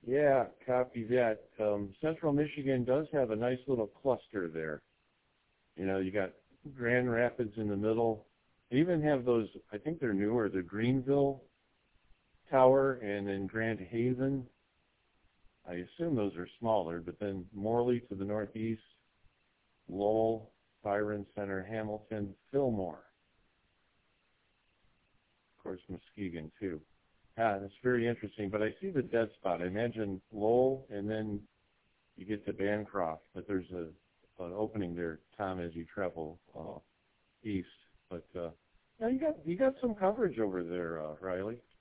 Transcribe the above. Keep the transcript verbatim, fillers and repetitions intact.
Yeah, copy that. Um, Central Michigan does have a nice little cluster there. You know, you got Grand Rapids in the middle. They even have those, I think they're newer, the Greenville Tower and then Grand Haven. I assume those are smaller, but then Morley to the northeast, Lowell, Byron Center, Hamilton, Fillmore. Of course, Muskegon, too. Ah, that's very interesting, but I see the dead spot. I imagine Lowell, and then you get to Bancroft, but there's a an opening there, Tom, as you travel uh, east. But uh, now you got you got some coverage over there, uh, Riley.